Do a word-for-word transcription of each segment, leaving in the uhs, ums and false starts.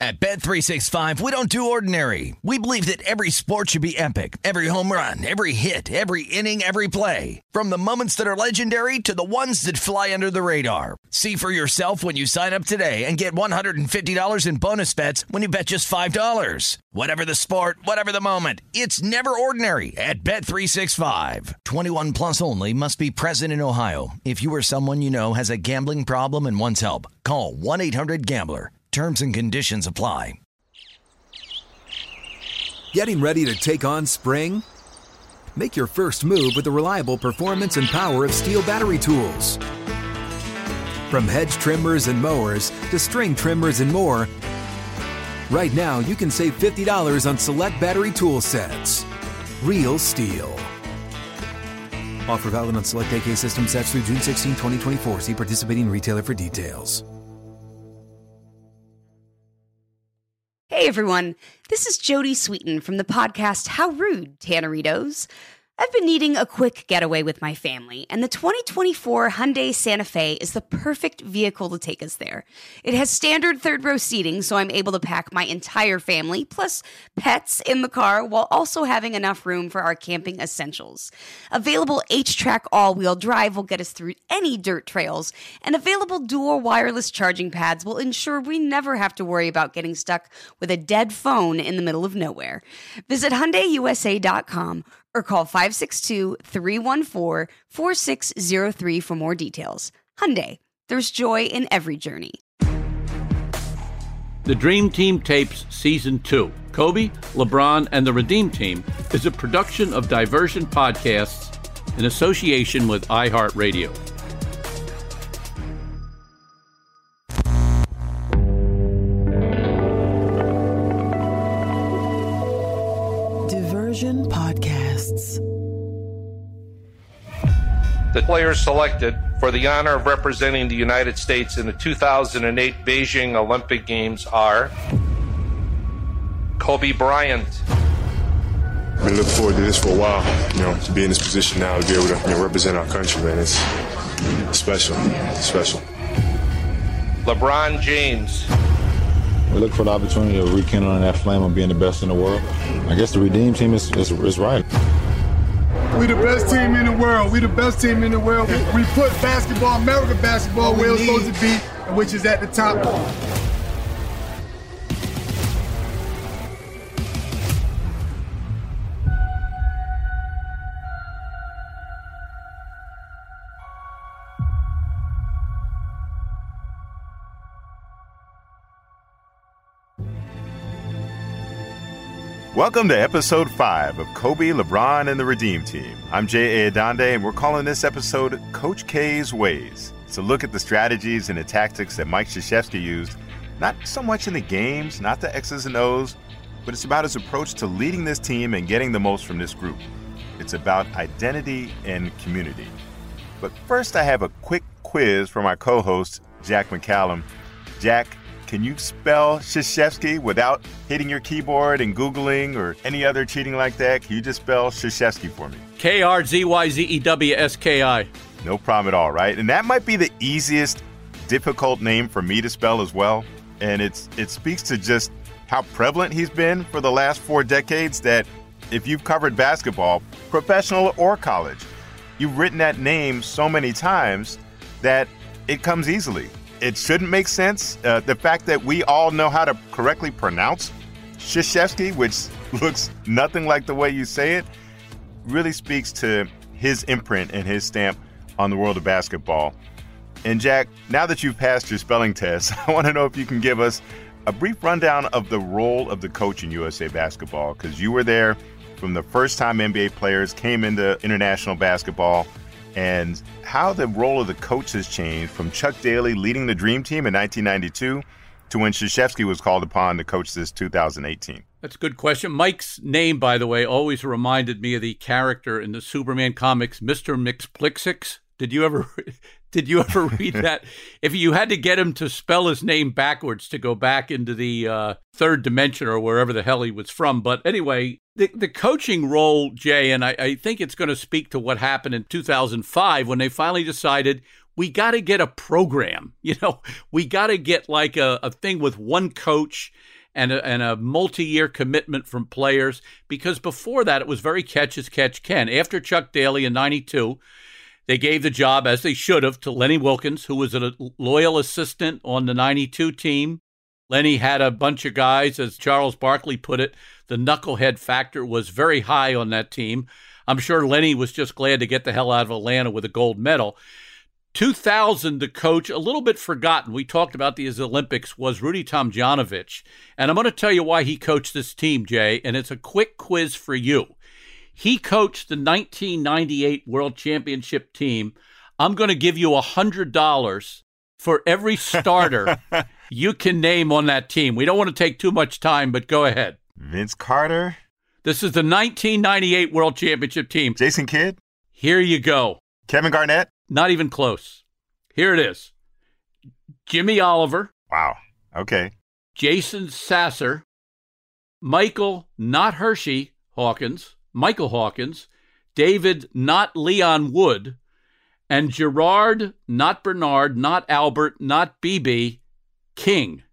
At Bet three sixty-five, we don't do ordinary. We believe that every sport should be epic. Every home run, every hit, every inning, every play. From the moments that are legendary to the ones that fly under the radar. See for yourself when you sign up today and get one hundred fifty dollars in bonus bets when you bet just five dollars. Whatever the sport, whatever the moment, it's never ordinary at Bet three sixty-five. twenty-one plus only. Must be present in Ohio. If you or someone you know has a gambling problem and wants help, call one eight hundred gambler. Terms and conditions apply. Getting ready to take on spring? Make your first move with the reliable performance and power of Steel battery tools. From hedge trimmers and mowers to string trimmers and more, right now you can save fifty dollars on select battery tool sets. Real Steel. Offer valid on select A K system sets through June sixteenth, twenty twenty-four. See participating retailer for details. Hey everyone, this is Jodie Sweetin from the podcast How Rude, Tanneritos. I've been needing a quick getaway with my family, and the twenty twenty-four Hyundai Santa Fe is the perfect vehicle to take us there. It has standard third-row seating, so I'm able to pack my entire family, plus pets, in the car, while also having enough room for our camping essentials. Available H-Track all-wheel drive will get us through any dirt trails, and available dual wireless charging pads will ensure we never have to worry about getting stuck with a dead phone in the middle of nowhere. Visit Hyundai U S A dot com or call five six two, three one four, four six zero three for more details. Hyundai, there's joy in every journey. The Dream Team Tapes Season two, Kobe, LeBron, and the Redeem Team, is a production of Diversion Podcasts in association with iHeartRadio. Diversion Podcasts. The players selected for the honor of representing the United States in the two thousand eight Beijing Olympic Games are Kobe Bryant. I've been looking forward to this for a while, you know, to be in this position now, to be able to, you know, represent our country, man. It's special, it's special. LeBron James. We look for the opportunity of rekindling that flame of being the best in the world. I guess the Redeem Team is, is, is right. We the best team in the world. We the best team in the world. We, we put basketball, American basketball, where it's supposed to be, which is at the top. Welcome to episode five of Kobe, LeBron, and the Redeem Team. I'm Jay Adonde, and we're calling this episode Coach K's Ways. It's a look at the strategies and the tactics that Mike Krzyzewski used, not so much in the games, not the X's and O's, but it's about his approach to leading this team and getting the most from this group. It's about identity and community. But first, I have a quick quiz for my co-host, Jack McCallum. Jack, can you spell Krzyzewski without hitting your keyboard and Googling or any other cheating like that? Can you just spell Krzyzewski for me? K R Z Y Z E W S K I. No problem at all, right? And that might be the easiest difficult name for me to spell as well. And it's it speaks to just how prevalent he's been for the last four decades that if you've covered basketball, professional or college, you've written that name so many times that it comes easily. It shouldn't make sense. Uh, the fact that we all know how to correctly pronounce Krzyzewski, which looks nothing like the way you say it, really speaks to his imprint and his stamp on the world of basketball. And Jack, now that you've passed your spelling test, I want to know if you can give us a brief rundown of the role of the coach in U S A basketball, because you were there from the first time N B A players came into international basketball, and how the role of the coach has changed from Chuck Daly leading the Dream Team in nineteen ninety-two to when Krzyzewski was called upon to coach this two thousand eighteen. That's a good question. Mike's name, by the way, always reminded me of the character in the Superman comics, Mister Mxyzptlk. Did you ever did you ever read that? If you had to get him to spell his name backwards to go back into the uh, third dimension or wherever the hell he was from. But anyway, the, the coaching role, Jay, and I, I think it's going to speak to what happened in two thousand five when they finally decided we got to get a program. You know, we got to get like a, a thing with one coach and a, and a multi-year commitment from players, because before that, it was very catch as catch can. After Chuck Daly in ninety-two, they gave the job, as they should have, to Lenny Wilkens, who was a loyal assistant on the ninety-two team. Lenny had a bunch of guys, as Charles Barkley put it, the knucklehead factor was very high on that team. I'm sure Lenny was just glad to get the hell out of Atlanta with a gold medal. two thousand, the coach, a little bit forgotten, we talked about these Olympics, was Rudy Tomjanovich. And I'm going to tell you why he coached this team, Jay, and it's a quick quiz for you. He coached the nineteen ninety-eight World Championship team. I'm going to give you one hundred dollars for every starter you can name on that team. We don't want to take too much time, but go ahead. Vince Carter. This is the nineteen ninety-eight World Championship team. Jason Kidd. Here you go. Kevin Garnett. Not even close. Here it is. Jimmy Oliver. Wow. Okay. Jason Sasser. Michael, not Hershey, Hawkins. Michael Hawkins. David, not Leon Wood. And Gerard, not Bernard, not Albert, not B B, King.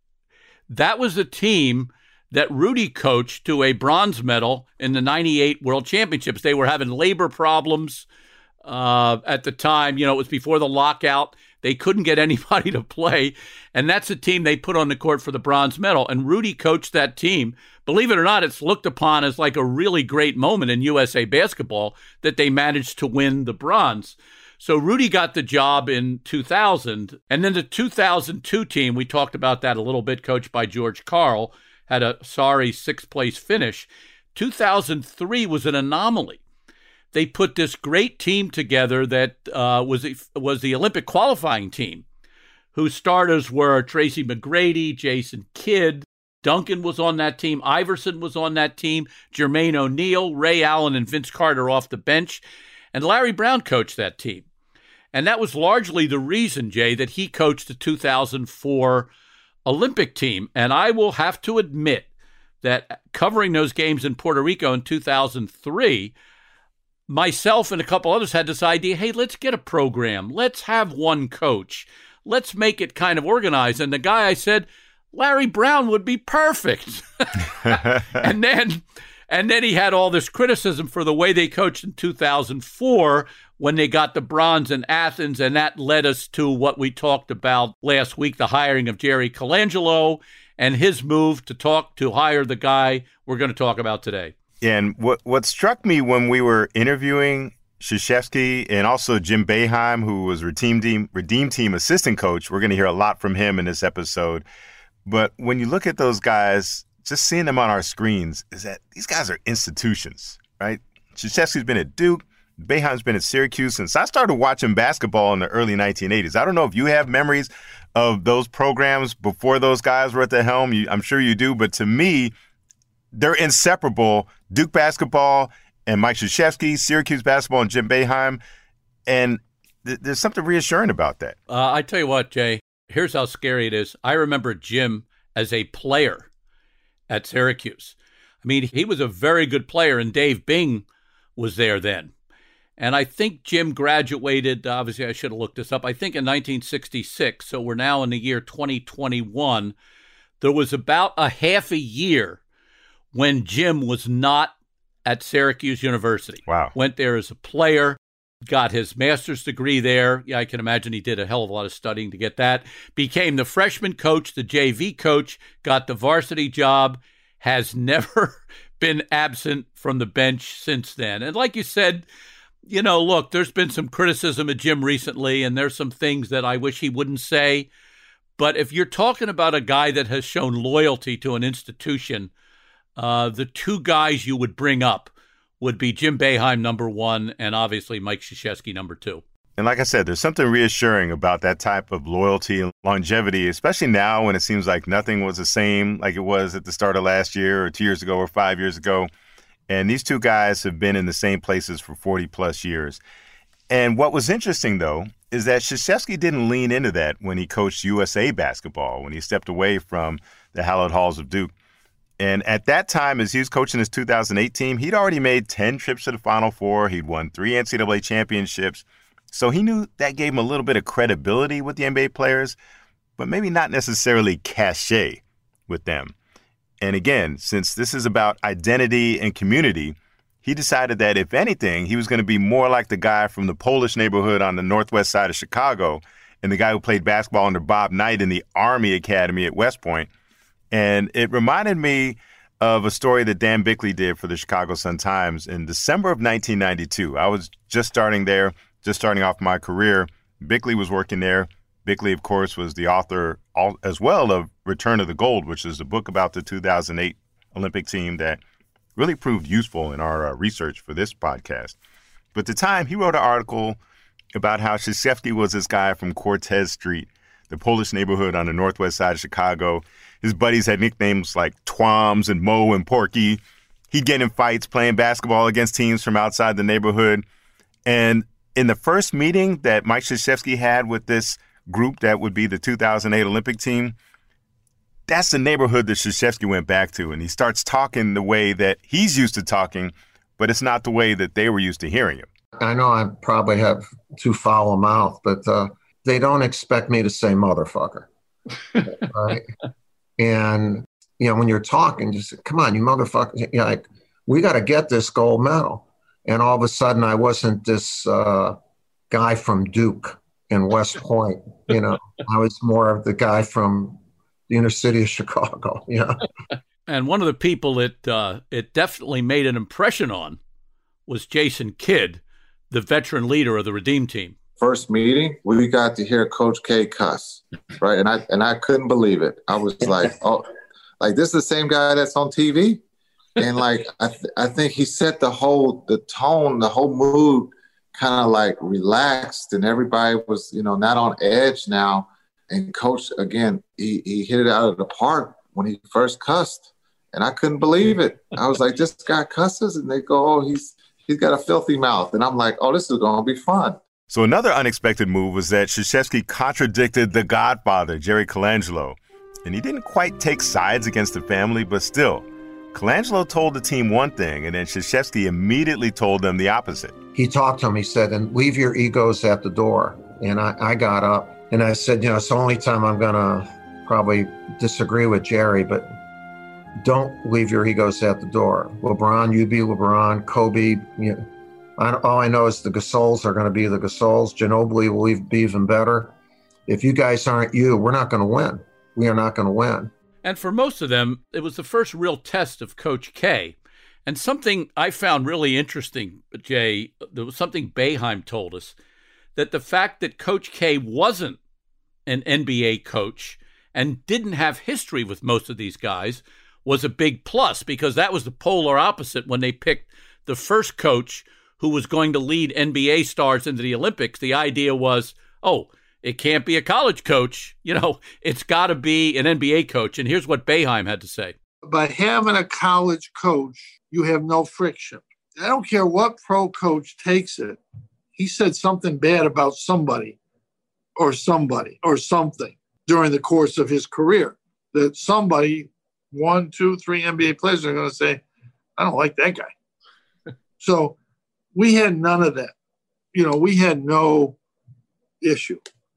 That was a team that Rudy coached to a bronze medal in the ninety-eight World Championships. They were having labor problems uh, at the time. You know, it was before the lockout. They couldn't get anybody to play. And that's a team they put on the court for the bronze medal. And Rudy coached that team. Believe it or not, it's looked upon as like a really great moment in U S A basketball that they managed to win the bronze. So Rudy got the job in two thousand. And then the two thousand two team, we talked about that a little bit, coached by George Karl, had a sorry sixth-place finish. two thousand three was an anomaly. They put this great team together that uh, was, was the Olympic qualifying team, whose starters were Tracy McGrady, Jason Kidd, Duncan was on that team, Iverson was on that team, Jermaine O'Neal, Ray Allen, and Vince Carter off the bench, and Larry Brown coached that team. And that was largely the reason, Jay, that he coached the two thousand four Olympic team. And I will have to admit that covering those games in Puerto Rico in two thousand three, myself and a couple others had this idea, hey, let's get a program. Let's have one coach. Let's make it kind of organized. And the guy, I said, Larry Brown would be perfect. and then and then he had all this criticism for the way they coached in two thousand four when they got the bronze in Athens, and that led us to what we talked about last week, the hiring of Jerry Colangelo and his move to talk to hire the guy we're going to talk about today. And what what struck me when we were interviewing Krzyzewski and also Jim Boeheim, who was Redeem Team, Redeem Team assistant coach, we're going to hear a lot from him in this episode. But when you look at those guys, just seeing them on our screens, is that these guys are institutions, right? Krzyzewski's been at Duke. Boeheim's been at Syracuse since I started watching basketball in the early nineteen eighties. I don't know if you have memories of those programs before those guys were at the helm. You, I'm sure you do. But to me, they're inseparable. Duke basketball and Mike Krzyzewski, Syracuse basketball and Jim Boeheim. And th- there's something reassuring about that. Uh, I tell you what, Jay, here's how scary it is. I remember Jim as a player at Syracuse. I mean, he was a very good player, and Dave Bing was there then. And I think Jim graduated, obviously I should have looked this up, I think in nineteen sixty-six, so we're now in the year twenty twenty-one. There was about a half a year when Jim was not at Syracuse University. Wow. Went there as a player, got his master's degree there. Yeah, I can imagine he did a hell of a lot of studying to get that. Became the freshman coach, the J V coach, got the varsity job, has never been absent from the bench since then. And like you said, you know, look, there's been some criticism of Jim recently, and there's some things that I wish he wouldn't say. But if you're talking about a guy that has shown loyalty to an institution, uh, the two guys you would bring up would be Jim Boeheim, number one, and obviously Mike Krzyzewski, number two. And like I said, there's something reassuring about that type of loyalty and longevity, especially now when it seems like nothing was the same like it was at the start of last year or two years ago or five years ago. And these two guys have been in the same places for forty plus years. And what was interesting, though, is that Krzyzewski didn't lean into that when he coached U S A basketball, when he stepped away from the hallowed halls of Duke. And at that time, as he was coaching his two thousand eight team, he'd already made ten trips to the Final Four. He'd won three N C double A championships. So he knew that gave him a little bit of credibility with the N B A players, but maybe not necessarily cachet with them. And again, since this is about identity and community, he decided that if anything, he was going to be more like the guy from the Polish neighborhood on the northwest side of Chicago and the guy who played basketball under Bob Knight in the Army Academy at West Point. And it reminded me of a story that Dan Bickley did for the Chicago Sun-Times in December of nineteen ninety-two. I was just starting there, just starting off my career. Bickley was working there. Bickley, of course, was the author as well of Return of the Gold, which is a book about the two thousand eight Olympic team that really proved useful in our uh, research for this podcast. But at the time, he wrote an article about how Krzyzewski was this guy from Cortez Street, the Polish neighborhood on the northwest side of Chicago. His buddies had nicknames like Twams and Mo and Porky. He'd get in fights playing basketball against teams from outside the neighborhood. And in the first meeting that Mike Krzyzewski had with this group that would be the two thousand eight Olympic team, that's the neighborhood that Krzyzewski went back to. And he starts talking the way that he's used to talking, but it's not the way that they were used to hearing him. I know I probably have too foul a mouth, but uh, they don't expect me to say motherfucker. Right? And, you know, when you're talking, just come on, you motherfucker. You know, like, we got to get this gold medal. And all of a sudden, I wasn't this uh, guy from Duke in West Point. You know, I was more of the guy from the inner city of Chicago. You know? And one of the people it uh, it definitely made an impression on was Jason Kidd, the veteran leader of the Redeem team. First meeting, we got to hear Coach K cuss, right? And I and I couldn't believe it. I was like, oh, like this is the same guy that's on T V, and like I th- I think he set the whole the tone, the whole mood, kind of like relaxed, and everybody was you know not on edge now. And Coach again, he he hit it out of the park when he first cussed, and I couldn't believe it. I was like, this guy cusses, and they go, oh, he's he's got a filthy mouth, and I'm like, oh, this is gonna be fun. So another unexpected move was that Krzyzewski contradicted the Godfather, Jerry Colangelo. And he didn't quite take sides against the family, but still, Colangelo told the team one thing, and then Krzyzewski immediately told them the opposite. He talked to him, he said, and leave your egos at the door. And I, I got up and I said, you know, it's the only time I'm going to probably disagree with Jerry, but don't leave your egos at the door. LeBron, you be LeBron, Kobe, you know, I, all I know is the Gasols are going to be the Gasols. Ginobili will be even better. If you guys aren't you, we're not going to win. We are not going to win. And for most of them, it was the first real test of Coach K. And something I found really interesting, Jay, there was something Boeheim told us, that the fact that Coach K wasn't an N B A coach and didn't have history with most of these guys was a big plus, because that was the polar opposite when they picked the first coach who was going to lead N B A stars into the Olympics. The idea was, oh, it can't be a college coach. You know, it's got to be an N B A coach. And here's what Boeheim had to say. By having a college coach, you have no friction. I don't care what pro coach takes it. He said something bad about somebody or somebody or something during the course of his career, that somebody, one, two, three N B A players are going to say, I don't like that guy. So we had none of that. You know, we had no issue.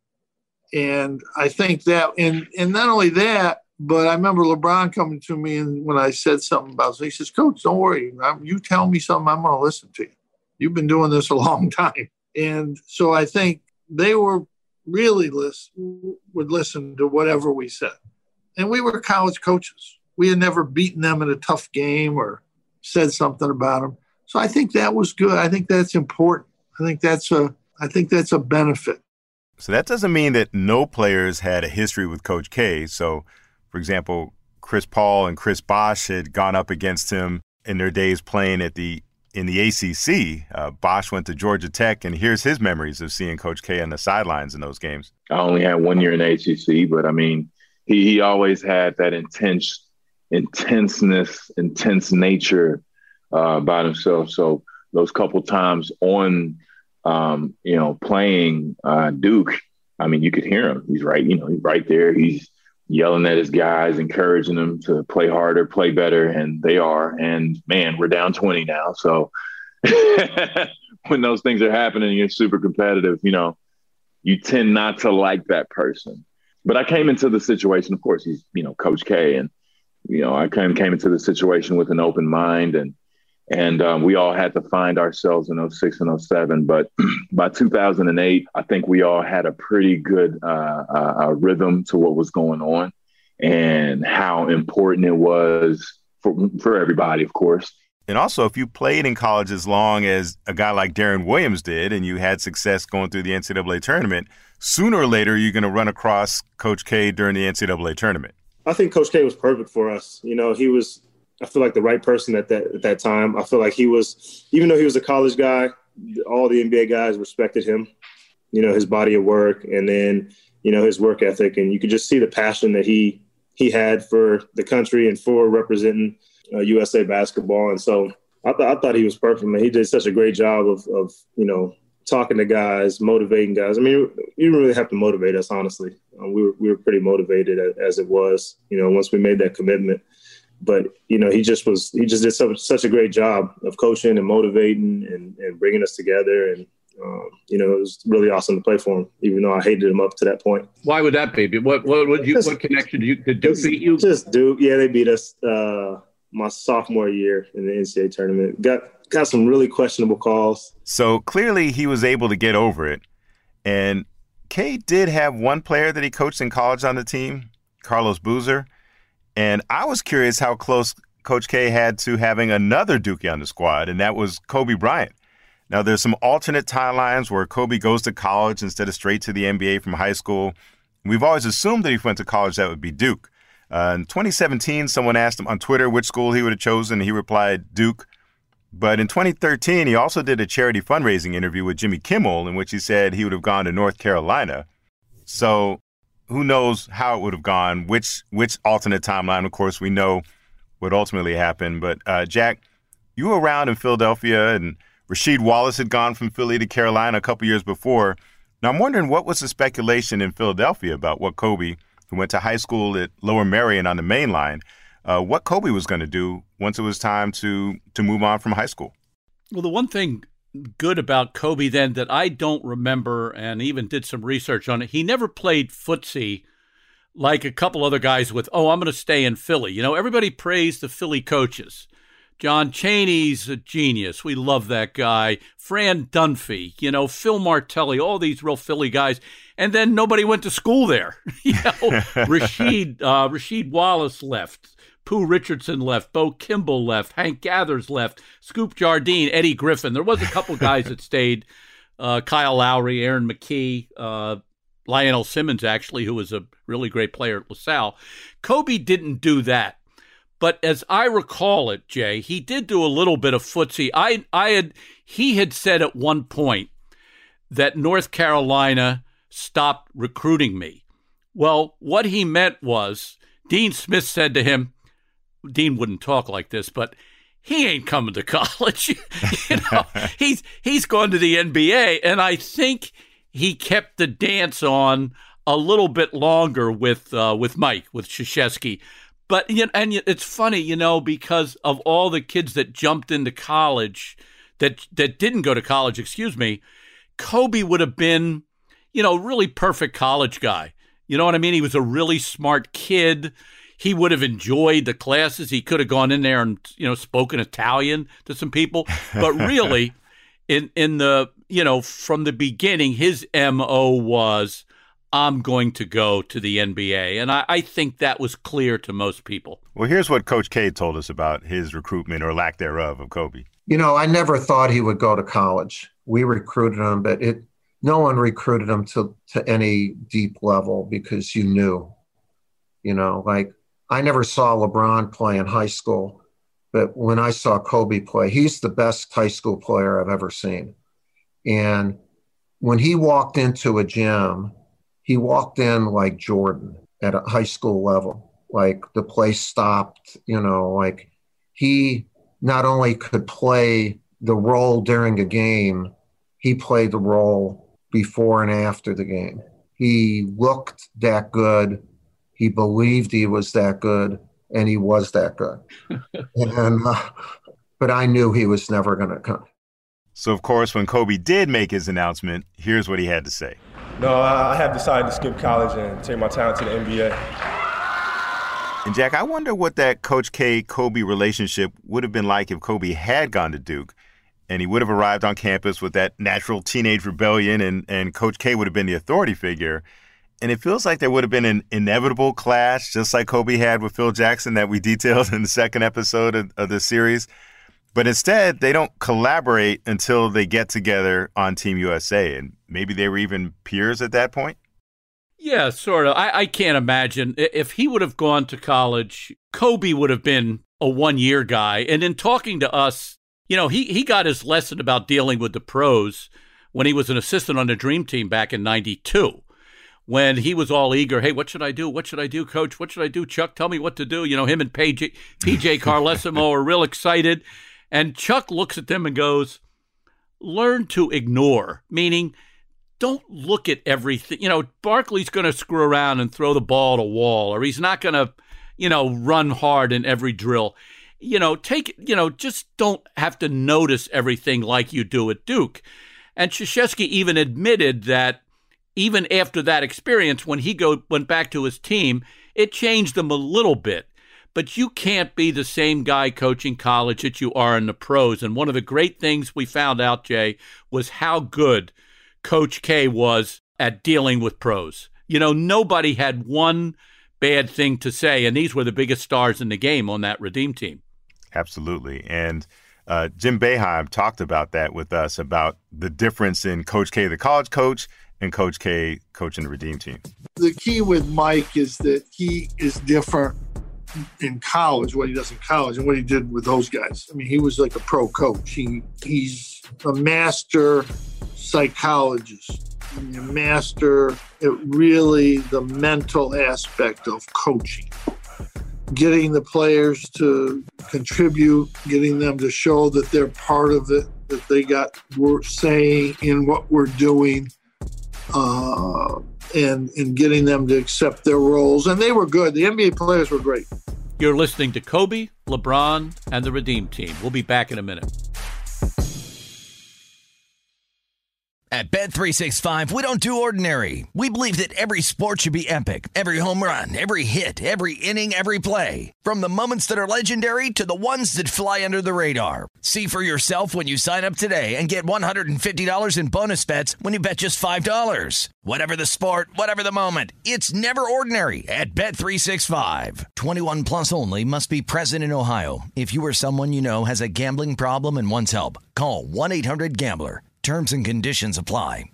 And I think that, and, and not only that, but I remember LeBron coming to me, and when I said something about it, he says, Coach, don't worry. I'm, you tell me something, I'm going to listen to you. You've been doing this a long time. And so I think they were really listen, would listen to whatever we said. And we were college coaches. We had never beaten them in a tough game or said something about them. So I think that was good. I think that's important. I think that's a, I think that's a benefit. So that doesn't mean that no players had a history with Coach K. So, for example, Chris Paul and Chris Bosh had gone up against him in their days playing at the in the A C C. Uh, Bosh went to Georgia Tech, and here's his memories of seeing Coach K on the sidelines in those games. I only had one year in the A C C, but I mean, he he always had that intense, intenseness, intense nature uh, about himself. So those couple times on, um, you know, playing uh, Duke, I mean, you could hear him. He's right, you know, he's right there. He's yelling at his guys, encouraging them to play harder, play better, and they are. And, man, we're down twenty now. So when those things are happening and you're super competitive, you know, you tend not to like that person. But I came into the situation, of course, he's, you know, Coach K, and, you know, I kind of came into the situation with an open mind, and, and um, we all had to find ourselves in oh six and oh seven. But by two thousand eight, I think we all had a pretty good uh, uh, rhythm to what was going on and how important it was for, for everybody, of course. And also, if you played in college as long as a guy like Darren Williams did and you had success going through the N C double A tournament, sooner or later you're going to run across Coach K during the N C double A tournament. I think Coach K was perfect for us. You know, he was, I feel like, the right person at that at that time. I feel like he was, even though he was a college guy, all the N B A guys respected him, you know, his body of work, and then, you know, his work ethic. And you could just see the passion that he he had for the country and for representing Uh, U S A basketball. And so I, th- I thought he was perfect, man. He did such a great job of, of, you know, talking to guys, motivating guys. I mean, you didn't really have to motivate us, honestly. Um, we were we were pretty motivated as, as it was, you know, once we made that commitment. But, you know, he just was, he just did so, such a great job of coaching and motivating and, and bringing us together. And, um, you know, it was really awesome to play for him, even though I hated him up to that point. Why would that be? What, what, what, you, what connection did you, did Duke beat you? Just Duke. Yeah, they beat us. Uh, my sophomore year in the N C double A tournament. Got got some really questionable calls. So clearly he was able to get over it. And K did have one player that he coached in college on the team, Carlos Boozer. And I was curious how close Coach K had to having another Dookie on the squad, and that was Kobe Bryant. Now, there's some alternate timelines where Kobe goes to college instead of straight to the N B A from high school. We've always assumed that if he went to college, that would be Duke. Uh, in twenty seventeen, someone asked him on Twitter which school he would have chosen. He replied, Duke. But in twenty thirteen, he also did a charity fundraising interview with Jimmy Kimmel in which he said he would have gone to North Carolina. So who knows how it would have gone, which which alternate timeline. Of course, we know what ultimately happened. But, uh, Jack, you were around in Philadelphia, and Rasheed Wallace had gone from Philly to Carolina a couple years before. Now, I'm wondering, what was the speculation in Philadelphia about what Kobe, who went to high school at Lower Merion on the main line, uh, what Kobe was going to do once it was time to to move on from high school? Well, the one thing good about Kobe then that I don't remember, and even did some research on it, he never played footsie like a couple other guys with, oh, I'm going to stay in Philly. You know, everybody praised the Philly coaches. John Chaney's a genius. We love that guy. Fran Dunphy, you know, Phil Martelli, all these real Philly guys. And then nobody went to school there. You know, Rasheed, uh, Rasheed Wallace left. Pooh Richardson left. Bo Kimball left. Hank Gathers left. Scoop Jardine, Eddie Griffin. There was a couple guys that stayed. Uh, Kyle Lowry, Aaron McKee, uh, Lionel Simmons, actually, who was a really great player at LaSalle. Kobe didn't do that. But as I recall it, Jay, he did do a little bit of footsie. I, I had, he had said at one point that North Carolina stopped recruiting me. Well, what he meant was Dean Smith said to him, Dean wouldn't talk like this, but he ain't coming to college. You know, he's he's going to the N B A, and I think he kept the dance on a little bit longer with uh, with Mike, with Krzyzewski. But you know, and it's funny, you know, because of all the kids that jumped into college, that that didn't go to college, excuse me, Kobe would have been, you know, really perfect college guy. You know what I mean? He was a really smart kid. He would have enjoyed the classes. He could have gone in there and, you know, spoken Italian to some people. But really, in in the, you know, from the beginning, his M O was, I'm going to go to the N B A. And I, I think that was clear to most people. Well, here's what Coach K told us about his recruitment, or lack thereof, of Kobe. You know, I never thought he would go to college. We recruited him, but it no one recruited him to, to any deep level because you knew, you know, like I never saw LeBron play in high school, but when I saw Kobe play, he's the best high school player I've ever seen. And when he walked into a gym, he walked in like Jordan at a high school level. Like the place stopped, you know, like he not only could play the role during a game, he played the role before and after the game. He looked that good. He believed he was that good, and he was that good. and uh, But I knew he was never going to come. So, of course, when Kobe did make his announcement, here's what he had to say. No, I have decided to skip college and take my talent to the N B A. And, Jack, I wonder what that Coach K-Kobe relationship would have been like if Kobe had gone to Duke and he would have arrived on campus with that natural teenage rebellion and, and Coach K would have been the authority figure. And it feels like there would have been an inevitable clash, just like Kobe had with Phil Jackson that we detailed in the second episode of, of this series. But instead, they don't collaborate until they get together on Team U S A. And maybe they were even peers at that point? Yeah, sort of. I, I can't imagine. If he would have gone to college, Kobe would have been a one-year guy. And in talking to us, you know, he, he got his lesson about dealing with the pros when he was an assistant on the Dream Team back in ninety-two. When he was all eager, hey, what should I do? What should I do, Coach? What should I do? Chuck, tell me what to do. You know, him and P J, P J Carlesimo are real excited. And Chuck looks at them and goes, learn to ignore, meaning don't look at everything. You know, Barkley's going to screw around and throw the ball at a wall, or he's not going to, you know, run hard in every drill. You know, take, you know, just don't have to notice everything like you do at Duke. And Krzyzewski even admitted that even after that experience, when he go, went back to his team, it changed him a little bit. But you can't be the same guy coaching college that you are in the pros. And one of the great things we found out, Jay, was how good Coach K was at dealing with pros. You know, nobody had one bad thing to say, and these were the biggest stars in the game on that Redeem team. Absolutely. And uh, Jim Boeheim talked about that with us, about the difference in Coach K, the college coach, and Coach K coaching the Redeem team. The key with Mike is that he is different in college, what he does in college and what he did with those guys. I mean, he was like a pro coach. He He's a master psychologist, a master at really the mental aspect of coaching. Getting the players to contribute, getting them to show that they're part of it, that they got worth saying in what we're doing. Uh, and, and getting them to accept their roles. And they were good. The N B A players were great. You're listening to Kobe, LeBron, and the Redeem Team. We'll be back in a minute. At Bet three sixty-five, we don't do ordinary. We believe that every sport should be epic. Every home run, every hit, every inning, every play. From the moments that are legendary to the ones that fly under the radar. See for yourself when you sign up today and get one hundred fifty dollars in bonus bets when you bet just five dollars. Whatever the sport, whatever the moment, it's never ordinary at Bet three sixty-five. twenty-one plus only. Must be present in Ohio. If you or someone you know has a gambling problem and wants help, call one eight hundred gambler. Terms and conditions apply.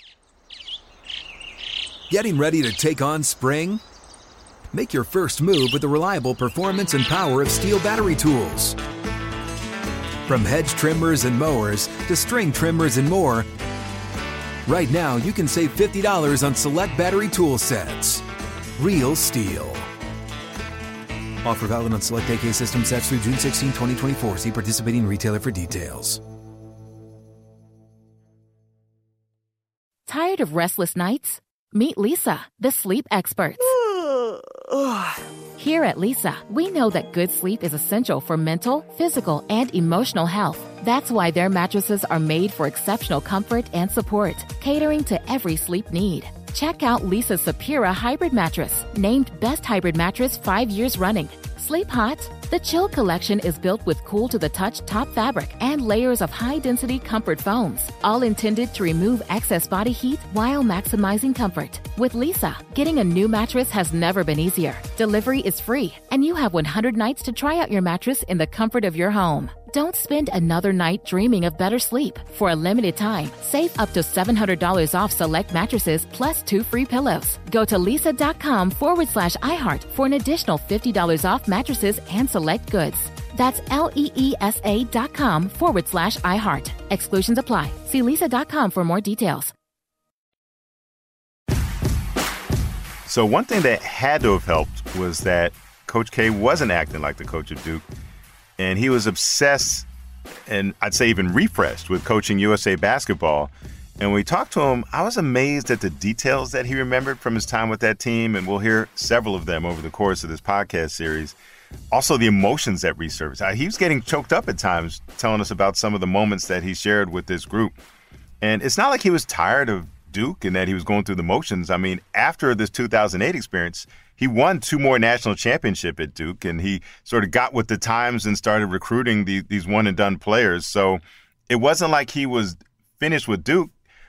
Getting ready to take on spring? Make your first move with the reliable performance and power of Steel battery tools. From hedge trimmers and mowers to string trimmers and more, right now you can save fifty dollars on select battery tool sets. Real Steel. Offer valid on select A K system sets through June sixteenth, twenty twenty-four. See participating retailer for details. Tired of restless nights? Meet Leesa, the sleep experts. Here at Leesa, we know that good sleep is essential for mental, physical, and emotional health. That's why their mattresses are made for exceptional comfort and support, catering to every sleep need. Check out Leesa's Sapira Hybrid Mattress, named Best Hybrid Mattress five years running. Sleep hot? The Chill Collection is built with cool-to-the-touch top fabric and layers of high-density comfort foams, all intended to remove excess body heat while maximizing comfort. With Leesa, getting a new mattress has never been easier. Delivery is free, and you have one hundred nights to try out your mattress in the comfort of your home. Don't spend another night dreaming of better sleep. For a limited time, save up to seven hundred dollars off select mattresses plus two free pillows. Go to leesa.com forward slash iHeart for an additional fifty dollars off mattresses and select goods. That's L-E-E-S-A dot com forward slash iHeart. Exclusions apply. See leesa dot com for more details. So one thing that had to have helped was that Coach K wasn't acting like the coach of Duke. And he was obsessed, and I'd say even refreshed, with coaching U S A basketball. And when we talked to him, I was amazed at the details that he remembered from his time with that team, and we'll hear several of them over the course of this podcast series. also the emotions that resurfaced. Uh, he was getting choked up at times telling us about some of the moments that he shared with this group. And it's not like he was tired of Duke and that he was going through the motions. I mean, after this two thousand eight experience, he won two more national championships at Duke, and he sort of got with the times and started recruiting the, these one-and-done players. So it wasn't like he was finished with Duke,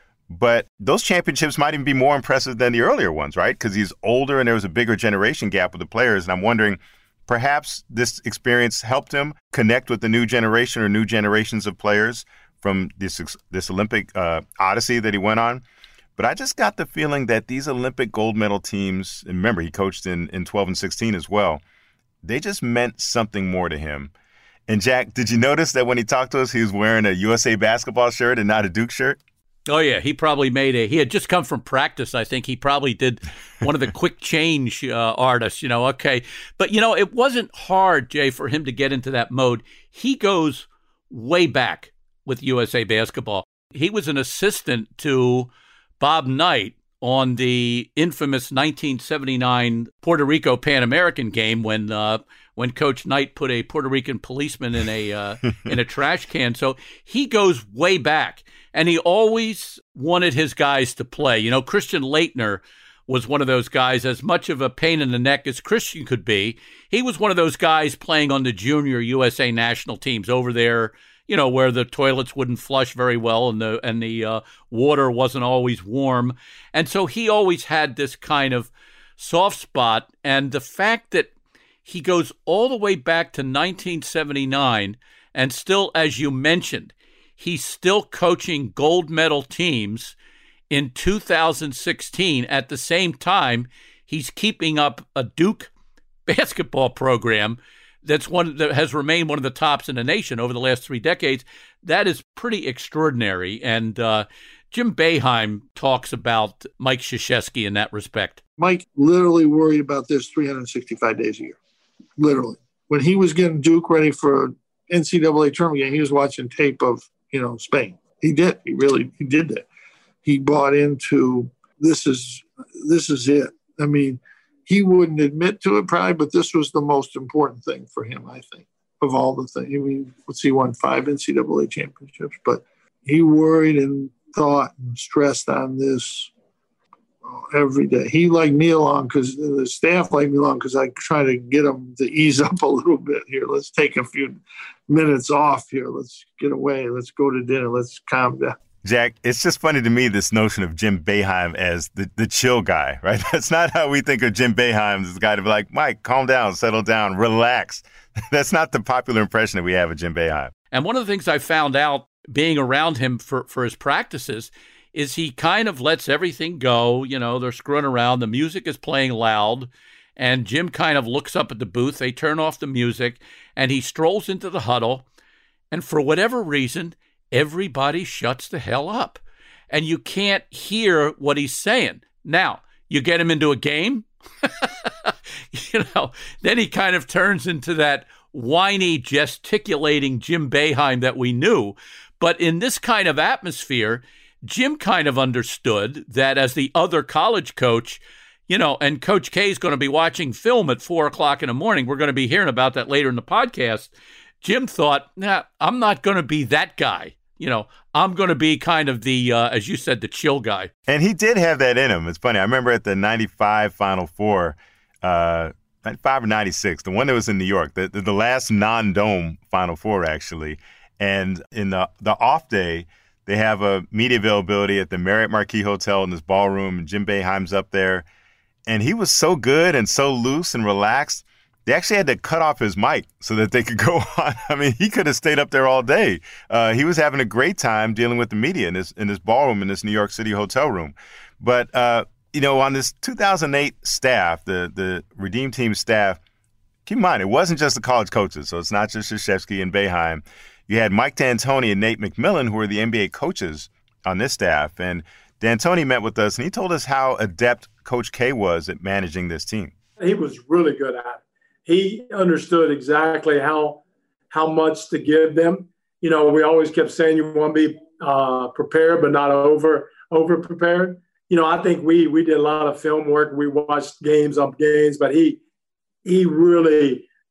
but those championships might even be more impressive than the earlier ones, right? Because he's older and there was a bigger generation gap with the players. And I'm wondering, perhaps this experience helped him connect with the new generation or new generations of players from this this Olympic uh, odyssey that he went on. But I just got the feeling that these Olympic gold medal teams, and remember, he coached in, in twelve and sixteen as well, they just meant something more to him. And Jack, did you notice that when he talked to us, he was wearing a U S A basketball shirt and not a Duke shirt? Oh, yeah. He probably made a – he had just come from practice, I think. He probably did one of the quick change uh, artists, you know, okay. But, you know, it wasn't hard, Jay, for him to get into that mode. He goes way back with U S A basketball. He was an assistant to Bob Knight on the infamous nineteen seventy-nine Puerto Rico Pan American game when uh, when Coach Knight put a Puerto Rican policeman in a uh, in a trash can. So he goes way back, and he always wanted his guys to play. You know, Christian Laettner was one of those guys, as much of a pain in the neck as Christian could be. He was one of those guys playing on the junior U S A national teams over there, you know, where the toilets wouldn't flush very well and the and the uh, water wasn't always warm. And so he always had this kind of soft spot. And the fact that he goes all the way back to nineteen seventy-nine and still, as you mentioned, he's still coaching gold medal teams in two thousand sixteen. At the same time, he's keeping up a Duke basketball program that's one that has remained one of the tops in the nation over the last three decades. That is pretty extraordinary. And uh, Jim Boeheim talks about Mike Krzyzewski in that respect. Mike literally worried about this three hundred sixty-five days a year. Literally. When he was getting Duke ready for N C double A tournament game, he was watching tape of, you know, Spain. He did. He really, he did that. He bought into this is, this is it. I mean, he wouldn't admit to it probably, but this was the most important thing for him, I think, of all the things. I mean, let's see, he won five N C double A championships, but he worried and thought and stressed on this every day. He liked me along because the staff liked me along because I try to get him to ease up a little bit here. Let's take a few minutes off here. Let's get away. Let's go to dinner. Let's calm down. Jack, it's just funny to me, this notion of Jim Boeheim as the, the chill guy, right? That's not how we think of Jim Boeheim as the guy to be like, Mike, calm down, settle down, relax. That's not the popular impression that we have of Jim Boeheim. And one of the things I found out being around him for, for his practices is he kind of lets everything go. You know, they're screwing around. The music is playing loud. And Jim kind of looks up at the booth. They turn off the music, and he strolls into the huddle. And for whatever reason, everybody shuts the hell up. And you can't hear what he's saying. Now, you get him into a game, you know, then he kind of turns into that whiny, gesticulating Jim Boeheim that we knew. But in this kind of atmosphere, Jim kind of understood that as the other college coach, you know, and Coach K is going to be watching film at four o'clock in the morning. We're going to be hearing about that later in the podcast. Jim thought, nah, I'm not going to be that guy. You know, I'm going to be kind of the, uh, as you said, the chill guy. And he did have that in him. It's funny. I remember at the ninety-five Final Four, uh, ninety-five or ninety-six, the one that was in New York, the, the, the last non-dome Final Four, actually. And in the, the off day, they have a media availability at the Marriott Marquis Hotel in this ballroom, and Jim Boeheim's up there. And he was so good and so loose and relaxed, they actually had to cut off his mic so that they could go on. I mean, he could have stayed up there all day. Uh, he was having a great time dealing with the media in this in this ballroom in this New York City hotel room. But, uh, you know, on this two thousand eight staff, the, the Redeem Team staff, keep in mind, it wasn't just the college coaches. So it's not just Krzyzewski and Boeheim. You had Mike D'Antoni and Nate McMillan, who were the N B A coaches on this staff. And D'Antoni met with us, and he told us how adept Coach K was at managing this team. He was really good at it. He understood exactly how how much to give them. You know, we always kept saying you want to be uh, prepared, but not over over prepared. You know, I think we we did a lot of film work. We watched games up games, but he he really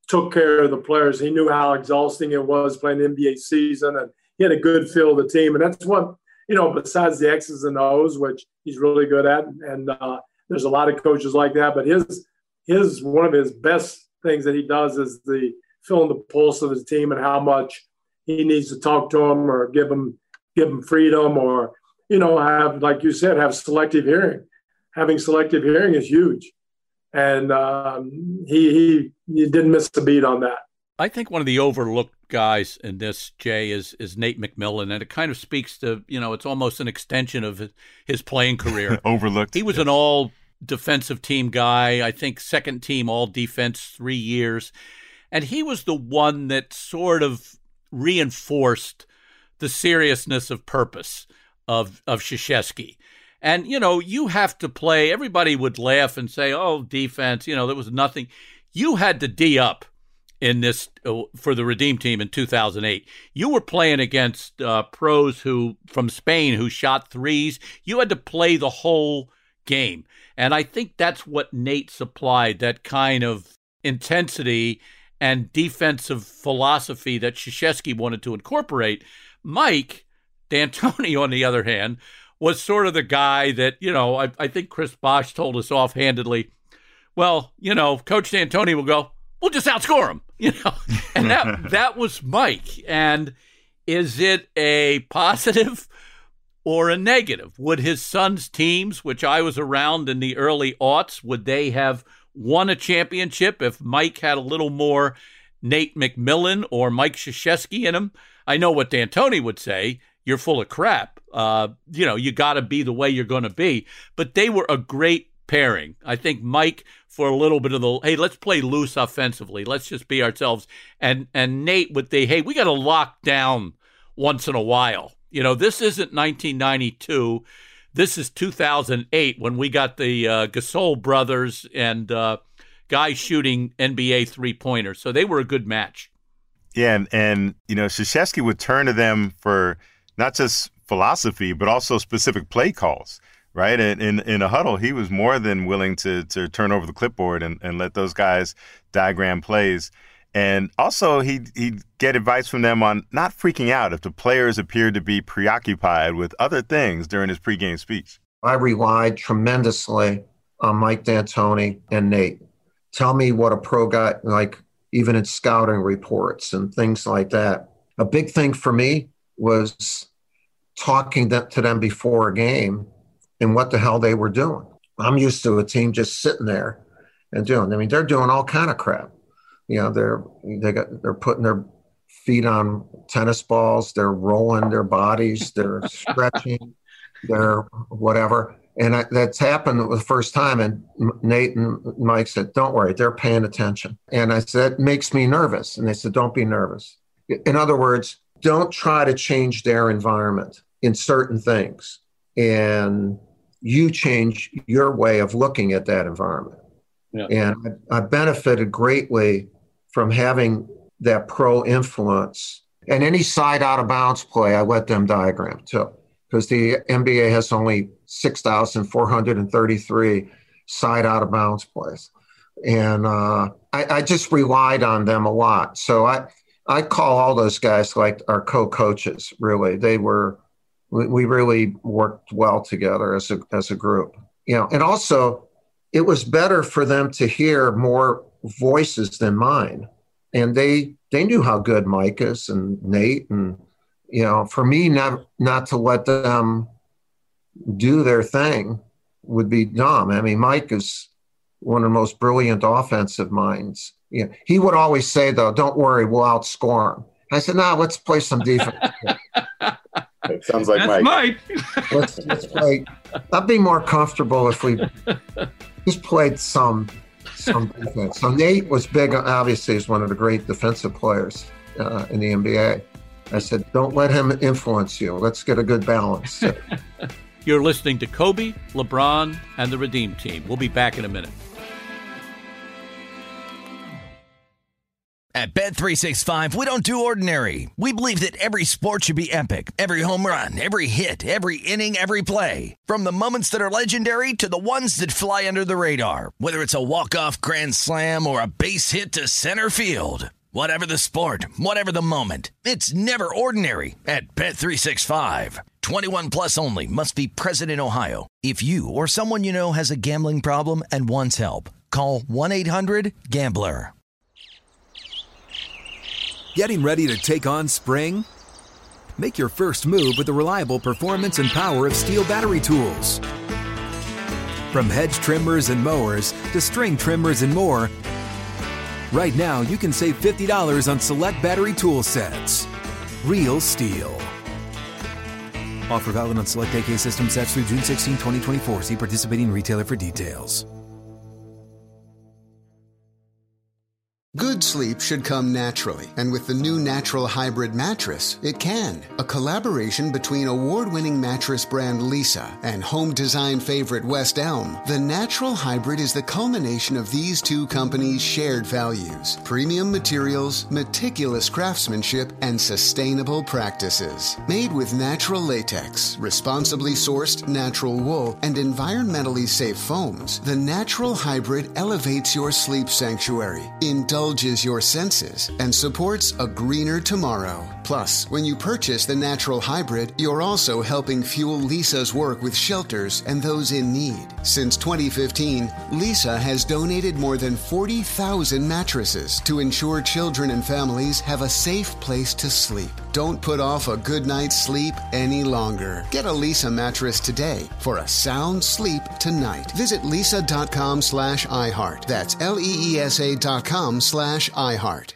took care of the players. He knew how exhausting it was playing the N B A season, and he had a good feel of the team. And that's what, you know, besides the X's and O's, which he's really good at, and uh, there's a lot of coaches like that, but his his one of his best things that he does is the feeling the pulse of his team and how much he needs to talk to them or give them give them freedom, or, you know, have, like you said, have selective hearing. Having selective hearing is huge. And um, he, he he didn't miss a beat on that. I think one of the overlooked guys in this, Jay, is is Nate McMillan, and it kind of speaks to, you know, it's almost an extension of his, his playing career. Overlooked. He was yes. an all defensive team guy, I think second team all defense three years. And he was the one that sort of reinforced the seriousness of purpose of of Krzyzewski. And, you know, you have to play. Everybody would laugh and say, oh, defense, you know, there was nothing. You had to D up in this uh, for the Redeem team in two thousand eight. You were playing against uh, pros who from Spain who shot threes. You had to play the whole game. And I think that's what Nate supplied, that kind of intensity and defensive philosophy that Krzyzewski wanted to incorporate. Mike D'Antoni, on the other hand, was sort of the guy that, you know, I, I think Chris Bosh told us offhandedly, well, you know, Coach D'Antoni will go, we'll just outscore him, you know. And that that was Mike. And is it a positive or a negative? Would his son's teams, which I was around in the early aughts, would they have won a championship if Mike had a little more Nate McMillan or Mike Krzyzewski in him? I know what D'Antoni would say. You're full of crap. Uh, you know, you got to be the way you're going to be. But they were a great pairing. I think Mike for a little bit of the, hey, let's play loose offensively. Let's just be ourselves. And and Nate with the, hey, we got to lock down once in a while. You know, this isn't nineteen ninety-two. This is two thousand eight when we got the uh, Gasol brothers and uh, guys shooting N B A three-pointers. So they were a good match. Yeah, and, and you know, Krzyzewski would turn to them for not just philosophy, but also specific play calls, right? And in, in a huddle, he was more than willing to to turn over the clipboard and, and let those guys diagram plays. And also, he'd, he'd get advice from them on not freaking out if the players appeared to be preoccupied with other things during his pregame speech. I relied tremendously on Mike D'Antoni and Nate. Tell me what a pro guy, like even in scouting reports and things like that. A big thing for me was talking to them before a game and what the hell they were doing. I'm used to a team just sitting there and doing. I mean, they're doing all kind of crap. You know, they're they got they're putting their feet on tennis balls, they're rolling their bodies, they're stretching, they're whatever. And I, that's happened the first time. And Nate and Mike said, "Don't worry, they're paying attention." And I said, "It makes me nervous." And they said, "Don't be nervous." In other words, don't try to change their environment in certain things, and you change your way of looking at that environment. Yeah. And I benefited greatly from having that pro influence. And any side out of bounds play, I let them diagram too, because the N B A has only six thousand four hundred thirty-three side out of bounds plays. And uh, I, I just relied on them a lot. So I, I call all those guys like our co-coaches, really. They were, we, we really worked well together as a, as a group. You know, and also, it was better for them to hear more voices than mine. And they they knew how good Mike is and Nate. And, you know, for me not, not to let them do their thing would be dumb. I mean, Mike is one of the most brilliant offensive minds. You know, he would always say, though, "Don't worry, we'll outscore him." I said, "No, nah, let's play some defense." It sounds like That's Mike. Mike. let's, let's play. I'd be more comfortable if we just played some some defense. So Nate was big, obviously, he's one of the great defensive players uh, in the N B A. I said, don't let him influence you. Let's get a good balance. You're listening to Kobe, LeBron, and the Redeem Team. We'll be back in a minute. At Bet three sixty-five, we don't do ordinary. We believe that every sport should be epic. Every home run, every hit, every inning, every play. From the moments that are legendary to the ones that fly under the radar. Whether it's a walk-off grand slam or a base hit to center field. Whatever the sport, whatever the moment, it's never ordinary at Bet three sixty-five. twenty-one plus only. Must be present in Ohio. If you or someone you know has a gambling problem and wants help, call one eight hundred gambler. Getting ready to take on spring? Make your first move with the reliable performance and power of Steel battery tools. From hedge trimmers and mowers to string trimmers and more, right now you can save fifty dollars on select battery tool sets. Real Steel. Offer valid on select A K system sets through June sixteenth, twenty twenty-four. See participating retailer for details. Good sleep should come naturally, and with the new Natural Hybrid mattress, it can. A collaboration between award-winning mattress brand Leesa and home design favorite West Elm, the Natural Hybrid is the culmination of these two companies' shared values: premium materials, meticulous craftsmanship, and sustainable practices. Made with natural latex, responsibly sourced natural wool, and environmentally safe foams, the Natural Hybrid elevates your sleep sanctuary, indulges your senses, and supports a greener tomorrow. Plus, when you purchase the Natural Hybrid, you're also helping fuel Leesa's work with shelters and those in need. Since twenty fifteen, Leesa has donated more than forty thousand mattresses to ensure children and families have a safe place to sleep. Don't put off a good night's sleep any longer. Get a Leesa mattress today for a sound sleep tonight. Visit leesa.com slash iHeart. That's L-E-E-S-A dot com slash iHeart.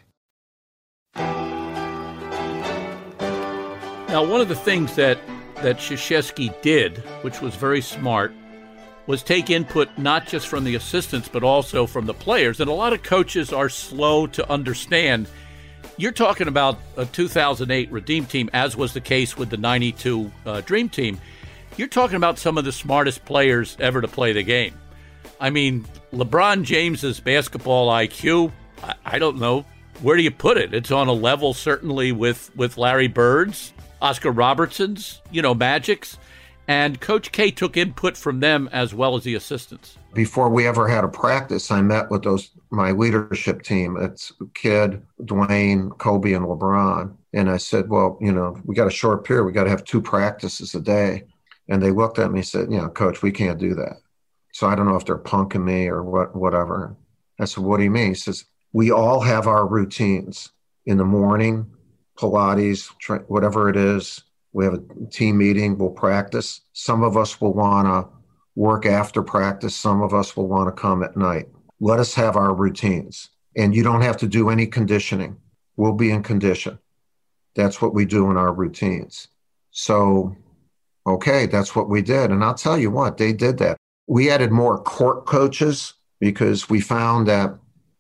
Now, one of the things that, that Krzyzewski did, which was very smart, was take input not just from the assistants, but also from the players. And a lot of coaches are slow to understand. You're talking about a two thousand eight Redeem Team, as was the case with the ninety-two uh, Dream Team. You're talking about some of the smartest players ever to play the game. I mean, LeBron James's basketball I Q, I, I don't know. Where do you put it? It's on a level, certainly, with, with Larry Bird's, Oscar Robertson's, you know, Magic's. And Coach K took input from them as well as the assistants. Before we ever had a practice, I met with those my leadership team. It's Kidd, Dwayne, Kobe, and LeBron. And I said, well, you know, we got a short period. We got to have two practices a day. And they looked at me and said, you know, Coach, we can't do that. So I don't know if they're punking me or what, whatever. I said, what do you mean? He says, we all have our routines. In the morning, Pilates, tra- whatever it is. We have a team meeting, we'll practice. Some of us will want to work after practice. Some of us will want to come at night. Let us have our routines. And you don't have to do any conditioning. We'll be in condition. That's what we do in our routines. So, okay, that's what we did. And I'll tell you what, they did that. We added more court coaches because we found that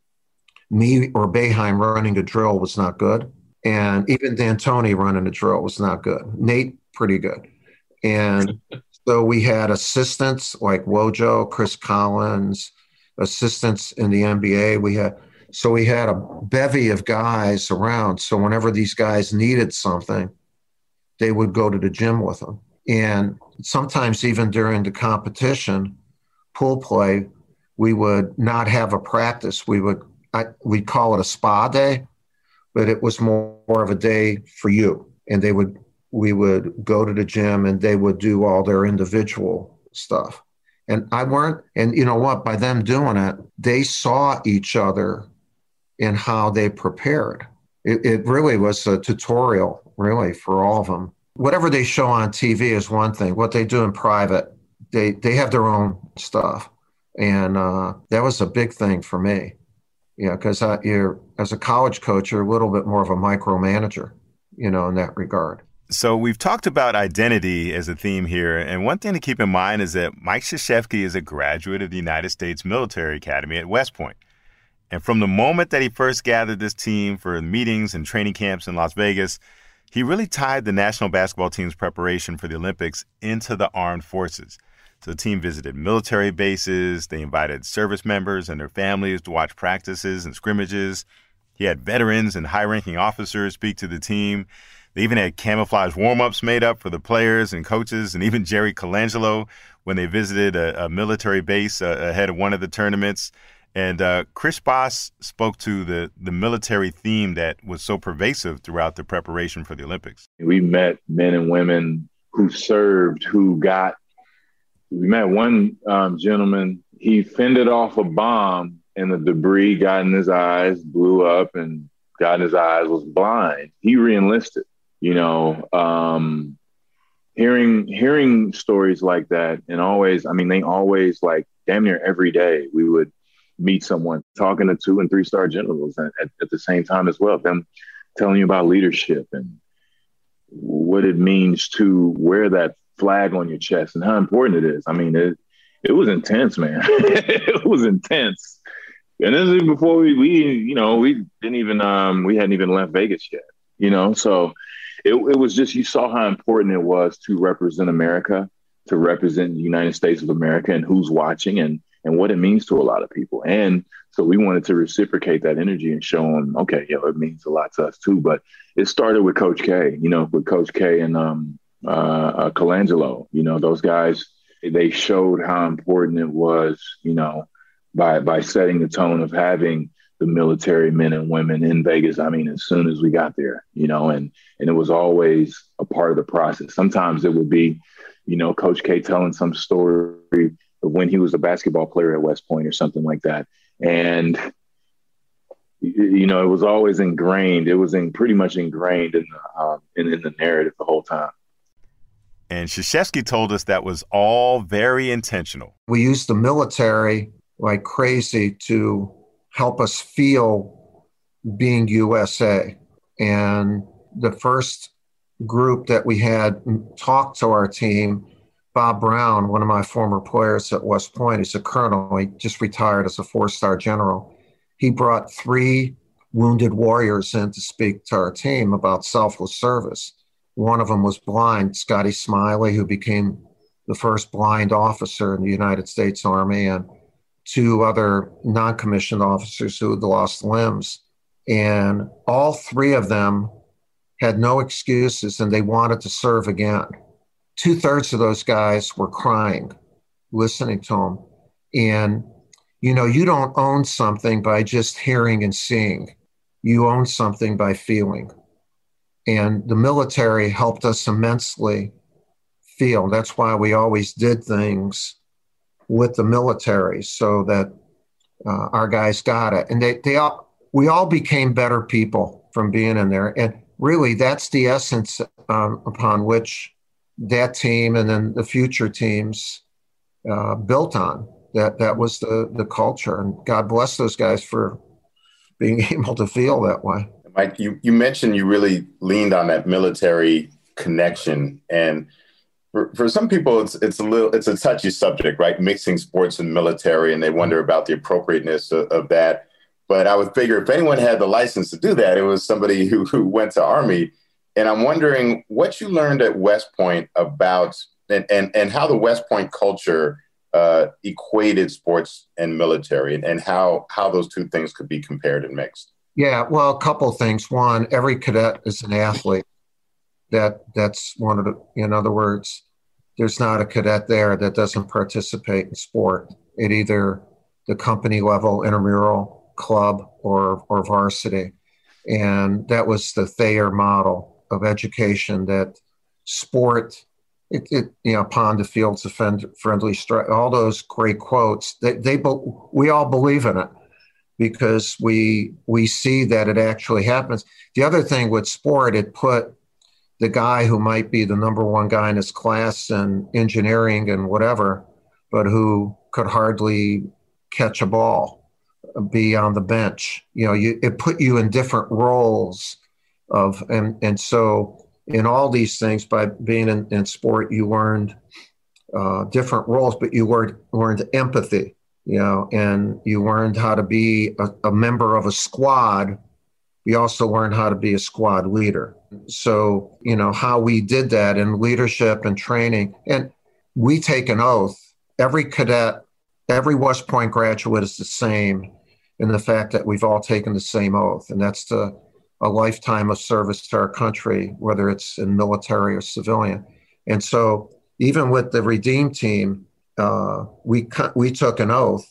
me or Boeheim running a drill was not good. And even D'Antoni running a drill was not good. Nate, pretty good. And so we had assistants like Wojo, Chris Collins, assistants in the N B A. We had so we had a bevy of guys around. So whenever these guys needed something, they would go to the gym with them. And sometimes even during the competition, pool play, we would not have a practice. We would I, we'd call it a spa day. But it was more, more of a day for you. And they would, we would go to the gym and they would do all their individual stuff. And I weren't, and you know what, by them doing it, they saw each other in how they prepared. It, it really was a tutorial, really, for all of them. Whatever they show on T V is one thing. What they do in private, they, they have their own stuff. And uh, that was a big thing for me. Yeah, because uh, you're as a college coach, you're a little bit more of a micromanager, you know, in that regard. So we've talked about identity as a theme here, and one thing to keep in mind is that Mike Krzyzewski is a graduate of the United States Military Academy at West Point. And from the moment that he first gathered this team for meetings and training camps in Las Vegas, he really tied the national basketball team's preparation for the Olympics into the armed forces. So the team visited military bases, they invited service members and their families to watch practices and scrimmages, He had veterans and high-ranking officers speak to the team. They even had camouflage warm-ups made up for the players and coaches, and even Jerry Colangelo when they visited a, a military base uh, ahead of one of the tournaments. And uh, Chris Bosh spoke to the, the military theme that was so pervasive throughout the preparation for the Olympics. We met men and women who served, who got – we met one um, gentleman, he fended off a bomb and the debris got in his eyes, blew up and got in his eyes, was blind. He re-enlisted, you know. Um, hearing hearing stories like that, and always, I mean, they always, like, damn near every day we would meet someone talking to two and three star generals at, at, at the same time as well, them telling you about leadership and what it means to wear that flag on your chest and how important it is. I mean, it it was intense, man. It was intense. And this is before we, we, you know, we didn't even, um, we hadn't even left Vegas yet, you know? So it, it was just, you saw how important it was to represent America, to represent the United States of America and who's watching and, and what it means to a lot of people. And so we wanted to reciprocate that energy and show them, okay, you know, it means a lot to us too. But it started with Coach K, you know, with Coach K and um, uh, uh, Colangelo, you know, those guys, they showed how important it was, you know, by by setting the tone of having the military men and women in Vegas. I mean, as soon as we got there, you know, and and it was always a part of the process. Sometimes it would be, you know, Coach K telling some story of when he was a basketball player at West Point or something like that. And, you know, it was always ingrained. It was in pretty much ingrained in the, uh, in, in the narrative the whole time. And Krzyzewski told us that was all very intentional. We used the military like crazy to help us feel being U S A. And the first group that we had talk to our team, Bob Brown, one of my former players at West Point, he's a colonel. He just retired as a four-star general. He brought three wounded warriors in to speak to our team about selfless service. One of them was blind, Scotty Smiley, who became the first blind officer in the United States Army, and two other non-commissioned officers who had lost limbs. And all three of them had no excuses, and they wanted to serve again. Two-thirds of those guys were crying, listening to him. And, you know, you don't own something by just hearing and seeing. You own something by feeling. And the military helped us immensely feel. That's why we always did things with the military so that uh, our guys got it. And they, they all, we all became better people from being in there. And really, that's the essence um, upon which that team and then the future teams uh, built on. That that was the the culture. And God bless those guys for being able to feel that way. Mike, you, you mentioned you really leaned on that military connection. And for, for some people, it's it's a little it's a touchy subject, right? Mixing sports and military, and they wonder about the appropriateness of, of that. But I would figure if anyone had the license to do that, it was somebody who, who went to Army. And I'm wondering what you learned at West Point about and, and, and how the West Point culture uh, equated sports and military, and, and how, how those two things could be compared and mixed. Yeah, well, a couple of things. One, every cadet is an athlete. That that's one of the, in other words, there's not a cadet there that doesn't participate in sport at either the company level, intramural, club, or or varsity. And that was the Thayer model of education, that sport, it, it you know, pond to field's a friend, friendly strike, all those great quotes, they, they we all believe in it because we we see that it actually happens. The other thing with sport, it put the guy who might be the number one guy in his class in engineering and whatever, but who could hardly catch a ball, be on the bench. You know, you, it put you in different roles of, and, and so in all these things, by being in, in sport, you learned uh, different roles, but you learned, learned empathy, you know, and you learned how to be a, a member of a squad. We also learned how to be a squad leader. So, you know, how we did that in leadership and training, and we take an oath. Every cadet, every West Point graduate is the same. in the fact that we've all taken the same oath, and that's to a lifetime of service to our country, whether it's in military or civilian. And so even with the Redeem team, uh, we we took an oath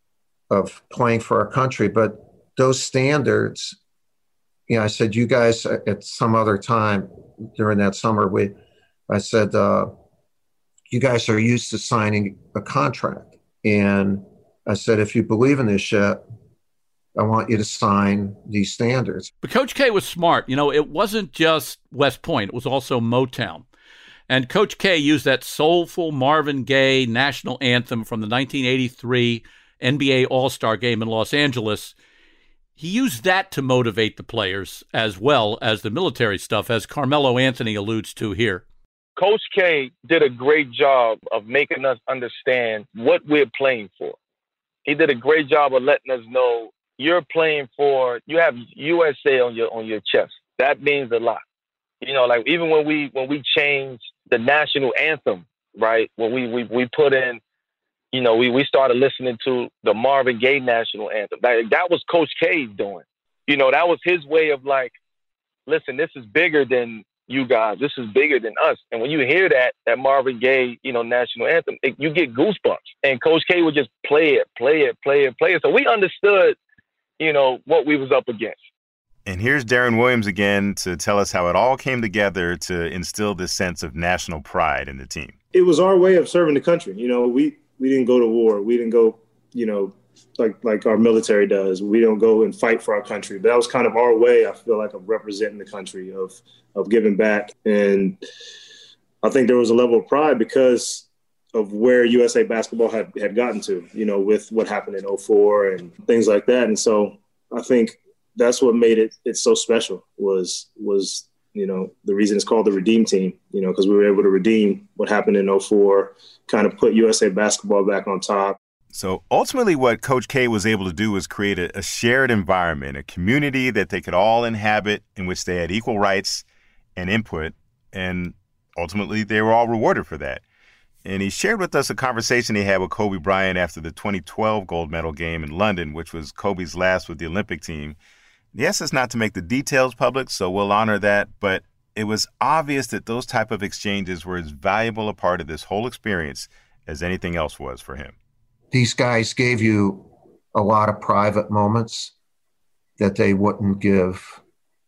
of playing for our country, but those standards, you know, I said, you guys at some other time during that summer, we, I said, uh, you guys are used to signing a contract. And I said, if you believe in this shit, I want you to sign these standards. But Coach K was smart. You know, it wasn't just West Point. It was also Motown. And Coach K used that soulful Marvin Gaye national anthem from the nineteen eighty-three N B A All-Star game in Los Angeles. He used that to motivate the players as well as the military stuff, as Carmelo Anthony alludes to here. Coach K did a great job of making us understand what we're playing for. He did a great job of letting us know you're playing for, you have U S A on your on your chest. That means a lot. You know, like even when we when we changed the national anthem, right? When we we, we put in, you know, we, we started listening to the Marvin Gaye national anthem. That, that was Coach K doing. You know, that was his way of like, listen, this is bigger than you guys. This is bigger than us. And when you hear that, that Marvin Gaye, you know, national anthem, it, you get goosebumps. And Coach K would just play it, play it, play it, play it. So we understood, you know, what we was up against. And here's Deron Williams again to tell us how it all came together to instill this sense of national pride in the team. It was our way of serving the country. You know, we, we didn't go to war. We didn't go, you know, like like our military does. We don't go and fight for our country. But that was kind of our way, I feel like, of representing the country, of of giving back. And I think there was a level of pride because of where U S A basketball had, had gotten to, you know, with what happened in oh four and things like that. And so I think that's what made it it so special was, was you know, the reason it's called the Redeem Team, you know, because we were able to redeem what happened in oh four, kind of put U S A basketball back on top. So ultimately what Coach K was able to do was create a, a shared environment, a community that they could all inhabit in which they had equal rights and input. And ultimately they were all rewarded for that. And he shared with us a conversation he had with Kobe Bryant after the twenty twelve gold medal game in London, which was Kobe's last with the Olympic team. He asked us not to make the details public, so we'll honor that. But it was obvious that those type of exchanges were as valuable a part of this whole experience as anything else was for him. These guys gave you a lot of private moments that they wouldn't give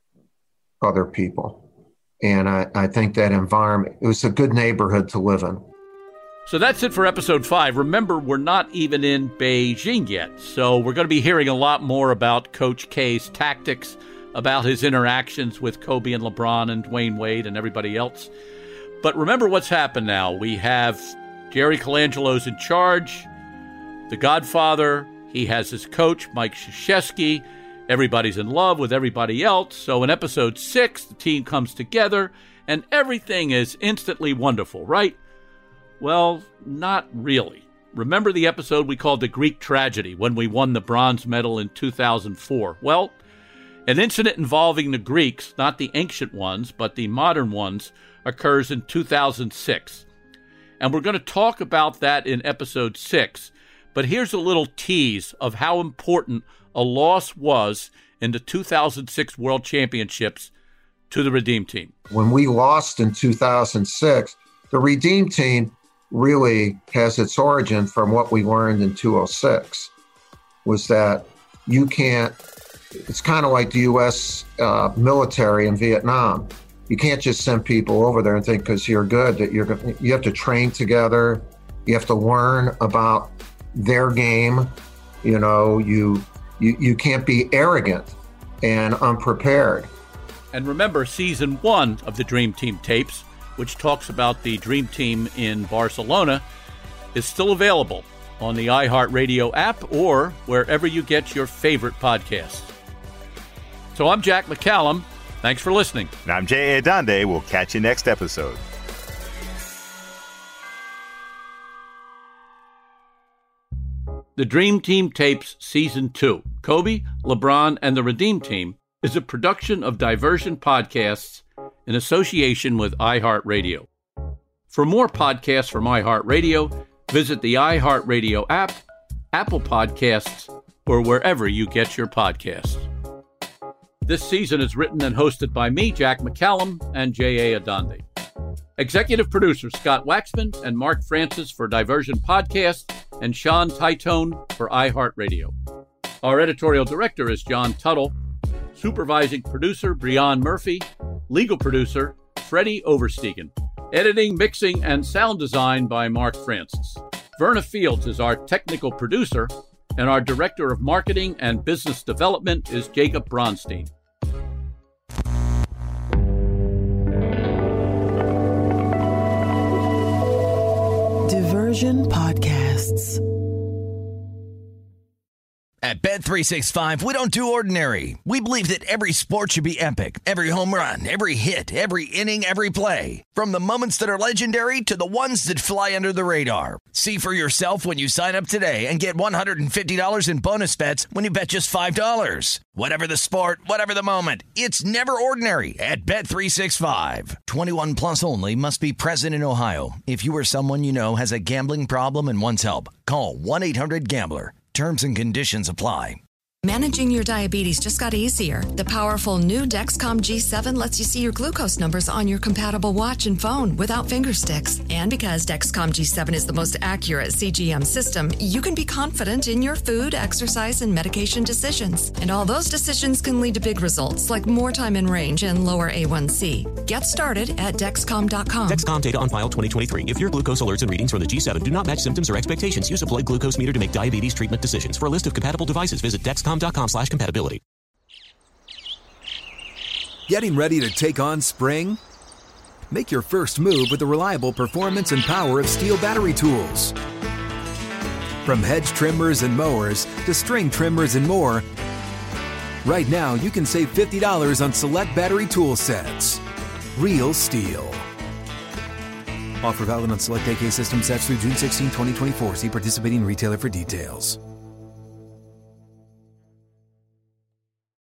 other people. And I, I think that environment, it was a good neighborhood to live in. So that's it for episode five. Remember, we're not even in Beijing yet, so we're going to be hearing a lot more about Coach K's tactics, about his interactions with Kobe and LeBron and Dwayne Wade and everybody else. But remember what's happened now. We have Jerry Colangelo's in charge, the Godfather. He has his coach, Mike Krzyzewski. Everybody's in love with everybody else. So in episode six, the team comes together, and everything is instantly wonderful, right? Well, not really. Remember the episode we called the Greek Tragedy when we won the bronze medal in two thousand four? Well, an incident involving the Greeks, not the ancient ones, but the modern ones, occurs in two thousand six. And we're going to talk about that in episode six. But here's a little tease of how important a loss was in the two thousand six World Championships to the Redeem Team. When we lost in two thousand six, the Redeem Team really has its origin from what we learned in two thousand six, was that you can't, it's kind of like the U S uh, military in Vietnam. You can't just send people over there and think because you're good that you're going you have to train together. You have to learn about their game. You know, you, you, you can't be arrogant and unprepared. And remember, season one of the Dream Team tapes, which talks about the Dream Team in Barcelona, is still available on the iHeartRadio app or wherever you get your favorite podcasts. So I'm Jack McCallum. Thanks for listening. And I'm Jay Adande. We'll catch you next episode. The Dream Team Tapes Season two, Kobe, LeBron, and the Redeem Team, is a production of Diversion Podcasts in association with iHeartRadio. For more podcasts from iHeartRadio, visit the iHeartRadio app, Apple Podcasts, or wherever you get your podcasts. This season is written and hosted by me, Jack McCallum, and J A. Adonde. Executive producers Scott Waxman and Mark Francis for Diversion Podcast, and Sean Titone for iHeartRadio. Our editorial director is John Tuttle. Supervising producer Breon Murphy. Legal producer Freddie Oversteegen. Editing, mixing, and sound design by Mark Francis. Verna Fields is our technical producer, and our director of marketing and business development is Jacob Bronstein. Diversion Podcasts. At Bet three sixty-five, we don't do ordinary. We believe that every sport should be epic. Every home run, every hit, every inning, every play. From the moments that are legendary to the ones that fly under the radar. See for yourself when you sign up today and get one hundred fifty dollars in bonus bets when you bet just five dollars. Whatever the sport, whatever the moment, it's never ordinary at Bet three sixty-five. twenty-one plus only. Must be present in Ohio. If you or someone you know has a gambling problem and wants help, call one eight hundred gambler. Terms and conditions apply. Managing your diabetes just got easier. The powerful new Dexcom G seven lets you see your glucose numbers on your compatible watch and phone without finger sticks. And because Dexcom G seven is the most accurate C G M system, you can be confident in your food, exercise, and medication decisions. And all those decisions can lead to big results like more time in range and lower A one C. Get started at Dexcom dot com. Dexcom data on file twenty twenty-three. If your glucose alerts and readings from the G seven do not match symptoms or expectations, use a blood glucose meter to make diabetes treatment decisions. For a list of compatible devices, visit Dexcom dot com slash compatibility. Getting ready to take on spring? Make your first move with the reliable performance and power of Steel battery tools. From hedge trimmers and mowers to string trimmers and more, right now you can save fifty dollars on select battery tool sets. Real Steel. Offer valid on select A K system sets through June sixteenth, twenty twenty-four. See participating retailer for details.